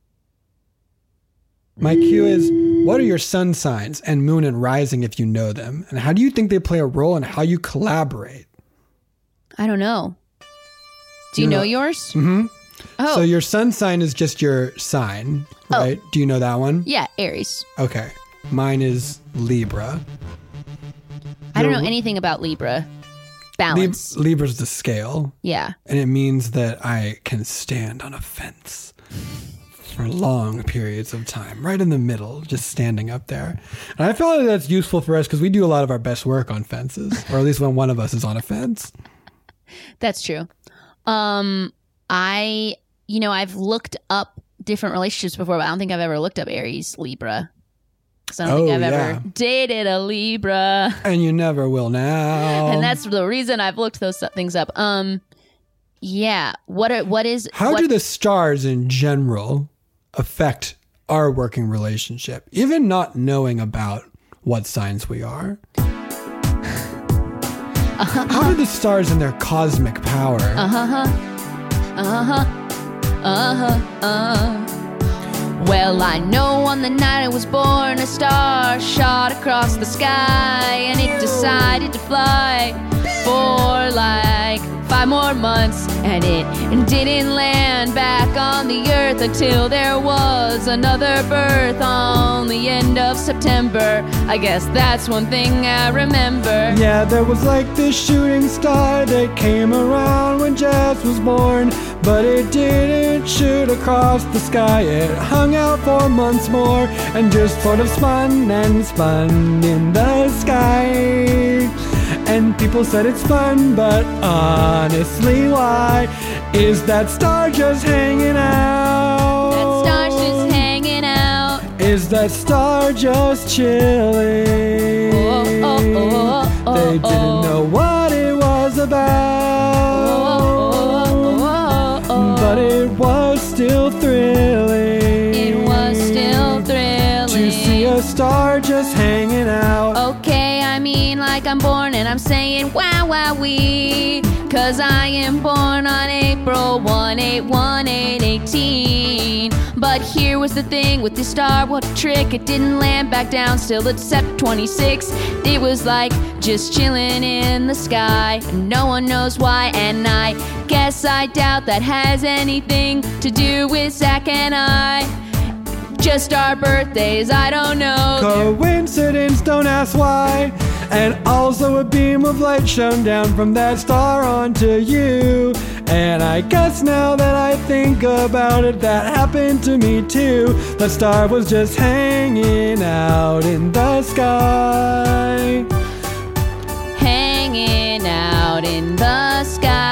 Speaker 3: My cue is, what are your sun signs and moon and rising if you know them? And how do you think they play a role in how you collaborate?
Speaker 4: I don't know. Do you, you know, know yours?
Speaker 3: Mm-hmm.
Speaker 4: Oh.
Speaker 3: So your sun sign is just your sign, right? Oh. Do you know that one?
Speaker 4: Yeah, Aries.
Speaker 3: Okay. Mine is Libra.
Speaker 4: I don't know anything about Libra. Balance.
Speaker 3: Lib- Libra's the scale.
Speaker 4: Yeah.
Speaker 3: And it means that I can stand on a fence for long periods of time, right in the middle, just standing up there. And I feel like that's useful for us because we do a lot of our best work on fences, or at least when one of us is on a fence.
Speaker 4: That's true. Um, I, you know, I've looked up different relationships before, but I don't think I've ever looked up Aries Libra. Because I don't
Speaker 3: oh,
Speaker 4: think I've
Speaker 3: yeah.
Speaker 4: ever dated a Libra.
Speaker 3: And you never will now.
Speaker 4: And that's the reason I've looked those things up. Um, yeah. What are, what is...
Speaker 3: How
Speaker 4: what,
Speaker 3: do the stars in general affect our working relationship, even not knowing about what signs we are?
Speaker 4: Uh-huh.
Speaker 3: How do the stars and their cosmic power
Speaker 4: uh-huh. Uh-huh. Uh-huh. Uh. Well, I know on the night I was born, a star shot across the sky, and it decided to fly for like five more months, and it didn't land back on the earth until there was another birth on the end of September. I guess that's one thing I remember.
Speaker 3: Yeah, there was like this shooting star that came around when Jess was born, but it didn't shoot across the sky. It hung out for months more and just sort of spun and spun in the sky. And people said it's fun, but honestly, why is that star just hanging out?
Speaker 4: That star's just hanging out.
Speaker 3: Is that star just chilling?
Speaker 4: Oh, oh, oh, oh,
Speaker 3: they
Speaker 4: oh,
Speaker 3: didn't
Speaker 4: oh.
Speaker 3: know what it was about,
Speaker 4: Oh, oh, oh, oh.
Speaker 3: but it was still thrilling.
Speaker 4: It was still thrilling
Speaker 3: to see a star just hanging out.
Speaker 4: Okay, I mean like I'm born and I'm saying wow wow wee, cause I am born on April one eight one eight eighteen. But here was the thing with the star, what a trick, it didn't land back down still at Sept twenty-six. It was like just chilling in the sky, no one knows why, and I guess I doubt that has anything to do with Zach and I. Just our birthdays, I don't know.
Speaker 3: Coincidence, don't ask why. And also a beam of light shone down from that star onto you. And I guess now that I think about it, that happened to me too. The star was just hanging out in the sky.
Speaker 4: Hanging out in the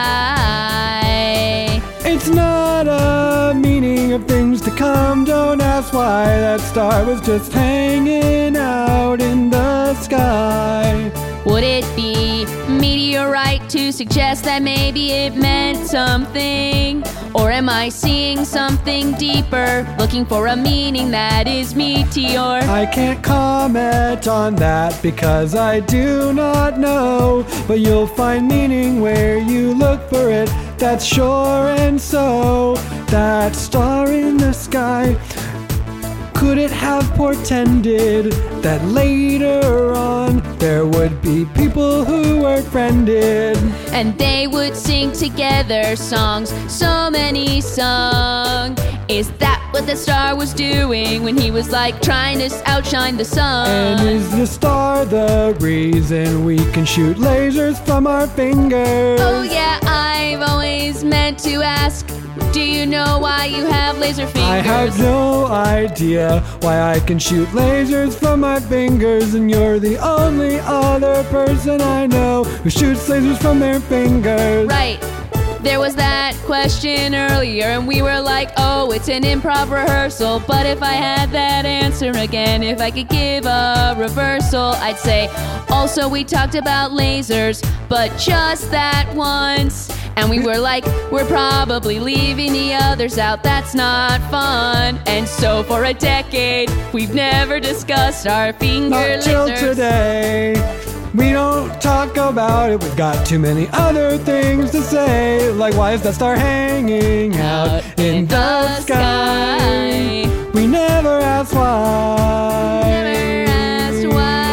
Speaker 4: sky.
Speaker 3: It's not a meaning of things to come. Don't ask why. That star was just hanging out in the sky.
Speaker 4: Would it be meteorite to suggest that maybe it meant something? Or am I seeing something deeper, looking for a meaning that is meteor?
Speaker 3: I can't comment on that because I do not know, but you'll find meaning where you look for it. That's sure. And so that star in the sky, could it have portended that later on there would be people who were friended?
Speaker 4: And they would sing together songs, so many songs. Is that what the star was doing when he was like trying to outshine the sun?
Speaker 3: And is the star the reason we can shoot lasers from our fingers?
Speaker 4: Oh yeah, I've always meant to ask, do you know why you have laser fingers?
Speaker 3: I have no idea why I can shoot lasers from my fingers, and you're the only other person I know who shoots lasers from their fingers.
Speaker 4: Right. There was that question earlier, and we were like, oh, it's an improv rehearsal. But if I had that answer again, if I could give a reversal, I'd say, also we talked about lasers, but just that once. And we were like, we're probably leaving the others out, that's not fun. And so for a decade, we've never discussed our finger
Speaker 3: Not till
Speaker 4: lasers.
Speaker 3: today. We don't talk about it, we've got too many other things to say. Like, why is that star hanging out in the sky? We never asked why.
Speaker 4: Never asked why.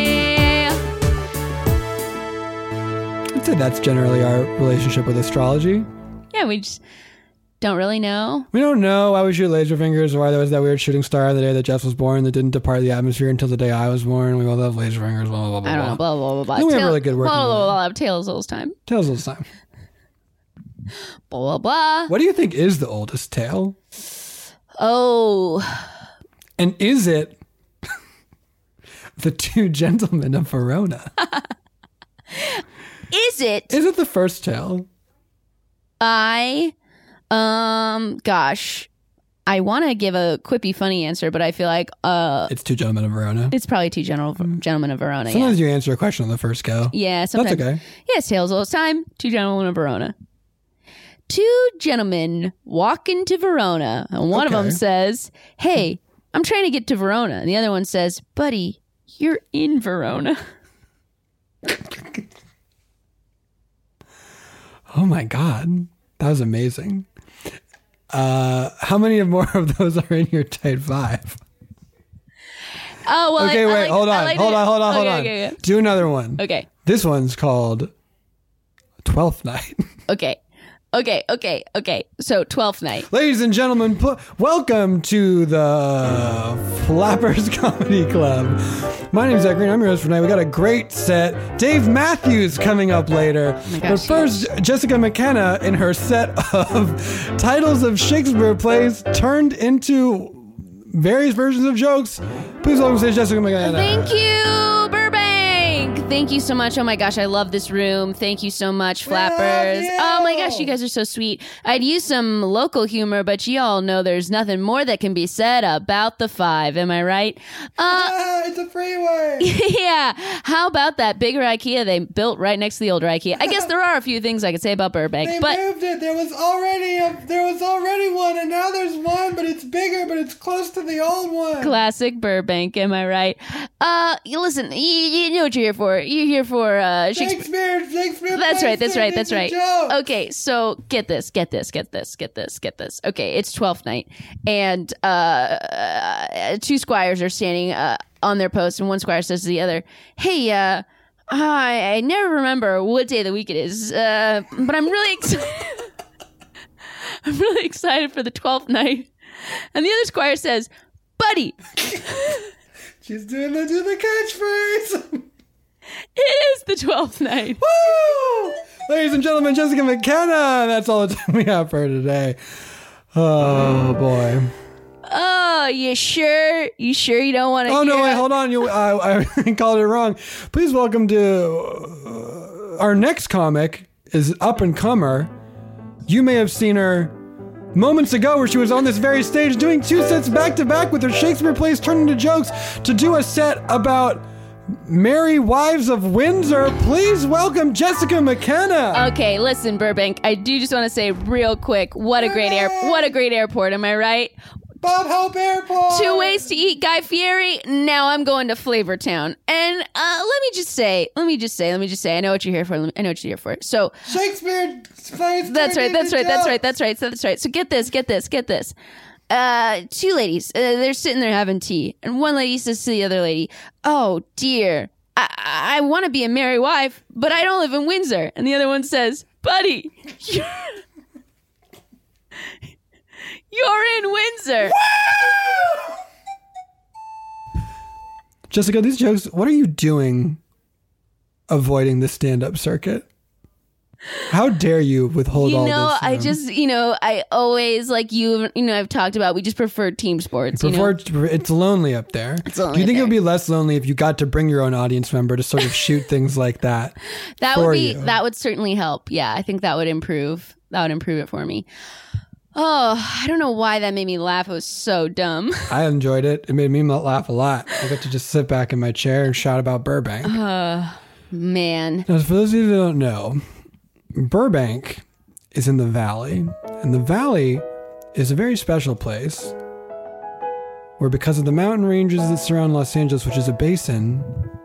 Speaker 3: I'd say that's generally our relationship with astrology.
Speaker 4: Yeah, we just don't really know.
Speaker 3: We don't know why we shoot laser fingers, or why there was that weird shooting star the day that Jess was born that didn't depart the atmosphere until the day I was born. We both have laser fingers, blah, blah, blah,
Speaker 4: I don't know,
Speaker 3: blah.
Speaker 4: blah, blah, blah, blah.
Speaker 3: Then we have
Speaker 4: Tail-
Speaker 3: really good working
Speaker 4: Blah, blah, blah,
Speaker 3: relationship.
Speaker 4: blah, Tails all this time.
Speaker 3: Tails all the time.
Speaker 4: Blah, blah, blah.
Speaker 3: What do you think is the oldest tale?
Speaker 4: Oh,
Speaker 3: And is it the Two Gentlemen of Verona?
Speaker 4: is it?
Speaker 3: Is it the first tale?
Speaker 4: I, um, gosh, I want to give a quippy funny answer, but I feel like uh,
Speaker 3: It's Two Gentlemen of Verona.
Speaker 4: it's probably two general, gentlemen of Verona. Yeah.
Speaker 3: Sometimes you answer a question on the first go.
Speaker 4: Yeah, sometimes.
Speaker 3: That's okay.
Speaker 4: Yes, Tales all the time. Two gentlemen of Verona. Two gentlemen walk into Verona, and one of
Speaker 3: Okay.
Speaker 4: them says, hey, I'm trying to get to Verona. And the other one says, buddy, you're in Verona.
Speaker 3: Oh my God. That was amazing. Uh, how many more of those are in your tight five?
Speaker 4: Oh, well,
Speaker 3: okay,
Speaker 4: I,
Speaker 3: wait,
Speaker 4: I like,
Speaker 3: hold, on,
Speaker 4: like
Speaker 3: hold on, hold on, hold
Speaker 4: okay,
Speaker 3: on,
Speaker 4: okay, okay.
Speaker 3: Do another one.
Speaker 4: Okay.
Speaker 3: This one's called Twelfth Night.
Speaker 4: Okay. Okay, okay, okay. So, twelfth night.
Speaker 3: Ladies and gentlemen, pl- welcome to the Flappers Comedy Club. My name's Zach Green. I'm your host for tonight. We got a great set. Dave Matthews coming up later.
Speaker 4: Oh my gosh,
Speaker 3: but first, Jessica McKenna in her set of titles of Shakespeare plays turned into various versions of jokes. Please welcome to Jessica McKenna.
Speaker 4: Thank you, Burbank. Thank you so much. Oh my gosh, I love this room. Thank you so much, Flappers. Oh my gosh, you guys are so sweet. I'd use some local humor, but you all know there's nothing more that can be said about the five. Am I right? Uh,
Speaker 3: Ah, it's a freeway.
Speaker 4: yeah. How about that bigger IKEA they built right next to the older IKEA? I guess there are a few things I could say about Burbank,
Speaker 3: They
Speaker 4: but
Speaker 3: moved it. There was already a, there was already one, and now there's one, but it's bigger, but it's close to the old one.
Speaker 4: classic Burbank. Am I right? Uh, you listen. You, you know what you're here for. You're here for uh, Shakespeare.
Speaker 3: Shakespeare, Shakespeare.
Speaker 4: That's
Speaker 3: plays
Speaker 4: right. That's
Speaker 3: turned
Speaker 4: right. That's
Speaker 3: into
Speaker 4: right.
Speaker 3: jokes.
Speaker 4: Okay, so get this, get this, get this, get this, get this. Okay, it's twelfth night, and uh, uh, two squires are standing uh, on their post, and one squire says to the other, "Hey, uh, I, I never remember what day of the week it is, uh, but I'm really excited. I'm really excited for the twelfth night." And the other squire says, "Buddy."
Speaker 3: She's doing the do the catchphrase.
Speaker 4: It is the twelfth night.
Speaker 3: Woo! Ladies and gentlemen, Jessica McKenna. That's all the time we have for her today. Oh boy.
Speaker 4: Oh, you sure? You sure you don't want to?
Speaker 3: Oh no!
Speaker 4: hear
Speaker 3: Wait,
Speaker 4: it?
Speaker 3: hold on. You, I, I called it wrong. Please welcome to uh, our next comic is up and comer. You may have seen her moments ago where she was on this very stage doing two sets back to back with her Shakespeare plays turned into jokes to do a set about Merry Wives of Windsor. Please welcome Jessica McKenna.
Speaker 4: Okay, listen, Burbank. I do just want to say real quick, what a great air, what a great airport. Am I right?
Speaker 3: Bob Hope Airport.
Speaker 4: Two ways to eat Guy Fieri. Now I'm going to Flavortown. And uh, let me just say, let me just say, let me just say, I know what you're here for. I know what you're here for. So
Speaker 3: Shakespeare plays.
Speaker 4: that's
Speaker 3: turned
Speaker 4: right. That's
Speaker 3: into
Speaker 4: right. That's
Speaker 3: jokes.
Speaker 4: right. That's right. That's right. So get this. Get this. Get this. Uh, two ladies. Uh, they're sitting there having tea, and one lady says to the other lady, "Oh dear, I I, I want to be a married wife, but I don't live in Windsor." And the other one says, "Buddy, you're, you're in Windsor."
Speaker 3: Jessica, these jokes. What are you doing? Avoiding the stand-up circuit. How dare you withhold
Speaker 4: You
Speaker 3: all
Speaker 4: know,
Speaker 3: this?
Speaker 4: I
Speaker 3: um,
Speaker 4: just, you know, I always, like you, you know, I've talked about, we just prefer team sports. You know?
Speaker 3: Prefer, it's lonely up there.
Speaker 4: It's lonely
Speaker 3: Do you
Speaker 4: up
Speaker 3: think it
Speaker 4: there.
Speaker 3: would be less lonely if you got to bring your own audience member to sort of shoot things like that?
Speaker 4: That
Speaker 3: for
Speaker 4: would be,
Speaker 3: you?
Speaker 4: that would certainly help. Yeah, I think that would improve. That would improve it for me. Oh, I don't know why that made me laugh. It was so dumb.
Speaker 3: I enjoyed it. It made me laugh a lot. I got to just sit back in my chair and shout about Burbank.
Speaker 4: Man.
Speaker 3: Now, for those of you that don't know, Burbank is in the Valley, and the Valley is a very special place where, because of the mountain ranges that surround Los Angeles, which is a basin,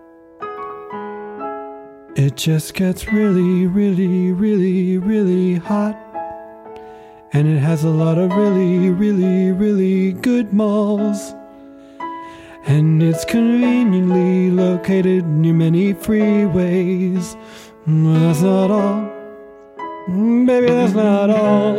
Speaker 3: it just gets really, really, really, really hot. And it has a lot of really, really, really good malls. And it's conveniently located near many freeways. Well, that's not all. Mm, Baby, that's not all.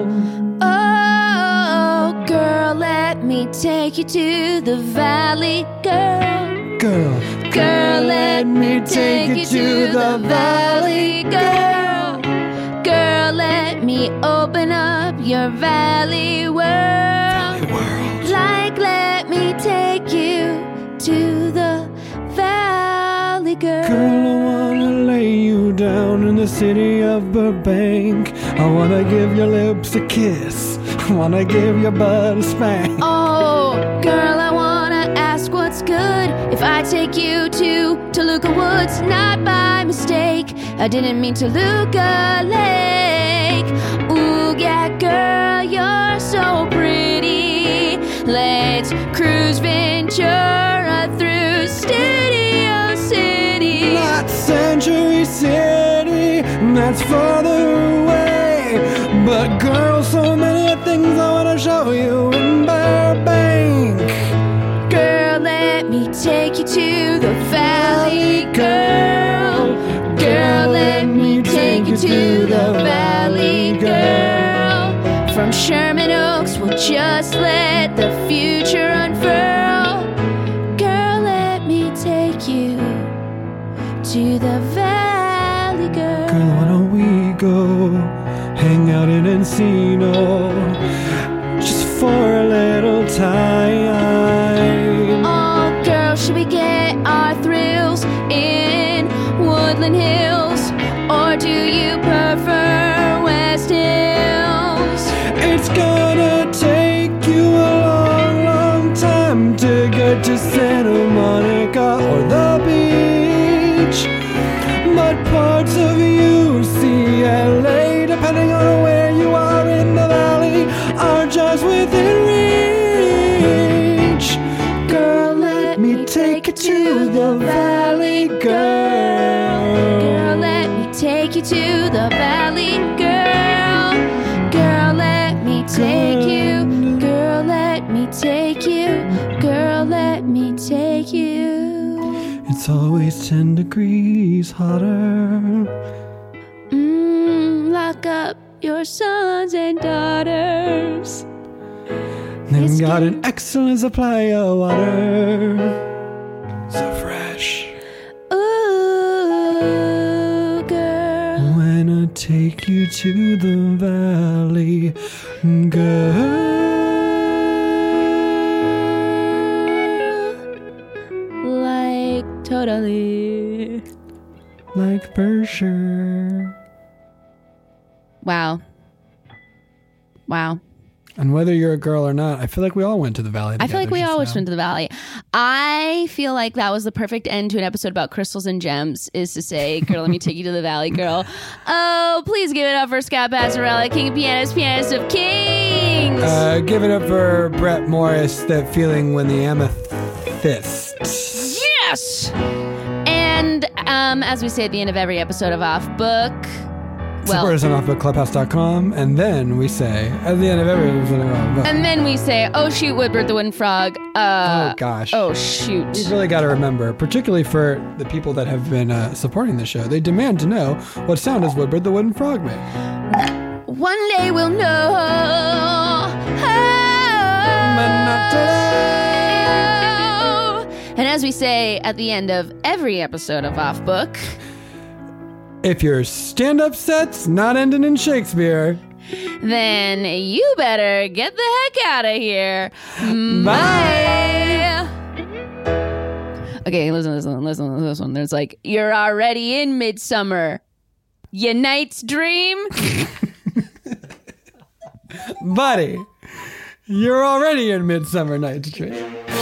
Speaker 4: Oh, girl, let me take you to the valley, girl.
Speaker 3: Girl,
Speaker 4: Girl, let me take you to the valley, girl. Girl, let me open up your valley world.
Speaker 3: world.
Speaker 4: Like, let me take you to the valley, girl.
Speaker 3: Girl, I wanna lay you down in the city of Burbank. I wanna give your lips a kiss. I wanna give your butt a spank.
Speaker 4: Oh, girl, I wanna ask what's good if I take you to Toluca Woods, not by mistake. I didn't mean Toluca Lake. Ooh, yeah, girl, you're so pretty. Let's cruise Ventura through Studio City.
Speaker 3: Not Century City, that's farther away. But girl,
Speaker 4: to the valley, girl. Girl, let me take you to the valley, girl. From Sherman Oaks, we'll just let the future unfurl. Girl, let me take you to the valley, girl.
Speaker 3: Girl, why don't we go hang out in Encino just for a little time?
Speaker 4: Oh, girl, should we get our thrills in Woodland Hills, or do you prefer West Hills?
Speaker 3: It's gonna take you a long, long time to get to Santa Monica or the beach, but parts of U C L A, depending on where you are in the valley, are just within reach. Girl, let me take you to the valley, girl.
Speaker 4: Girl, let me take you to the valley, girl. Girl, let me take you. Girl, let me take you. Girl, let me take you.
Speaker 3: It's always ten degrees hotter.
Speaker 4: Mmm, lock up your sons and daughters.
Speaker 3: They've
Speaker 4: It's
Speaker 3: got
Speaker 4: good.
Speaker 3: an excellent supply of water. So fresh.
Speaker 4: Ooh, girl.
Speaker 3: When I take you to the valley, girl.
Speaker 4: Like totally.
Speaker 3: Like for sure.
Speaker 4: Wow. Wow.
Speaker 3: And whether you're a girl or not, I feel like we all went to the valley
Speaker 4: I feel like
Speaker 3: together
Speaker 4: we
Speaker 3: just
Speaker 4: always
Speaker 3: now.
Speaker 4: went to the valley. I feel like that was the perfect end to an episode about crystals and gems, is to say, girl, let me take you to the valley, girl. Oh, please give it up for Scott Passarella, king of pianists, pianist of kings.
Speaker 3: Uh, give it up for Brett Morris, that feeling when the amethyst.
Speaker 4: Yes! And um, as we say at the end of every episode of Off Book,
Speaker 3: Support
Speaker 4: well,
Speaker 3: us on off book clubhouse dot com, and then we say, at the end of every episode of Off Book.
Speaker 4: and then we say, oh shoot, Woodbird the Wooden Frog. Uh,
Speaker 3: Oh, gosh.
Speaker 4: Oh shoot.
Speaker 3: You've really got to remember, particularly for the people that have been uh, supporting the show, they demand to know what sound does Woodbird the Wooden Frog make.
Speaker 4: One day we'll know.
Speaker 3: But not today.
Speaker 4: And as we say at the end of every episode of Off Book,
Speaker 3: If your stand-up set's not ending in Shakespeare,
Speaker 4: then you better get the heck out of here. Bye. Okay, listen, listen, listen to this one. There's like, you're already in midsummer. Your night's dream.
Speaker 3: buddy, you're already in Midsummer Night's Dream.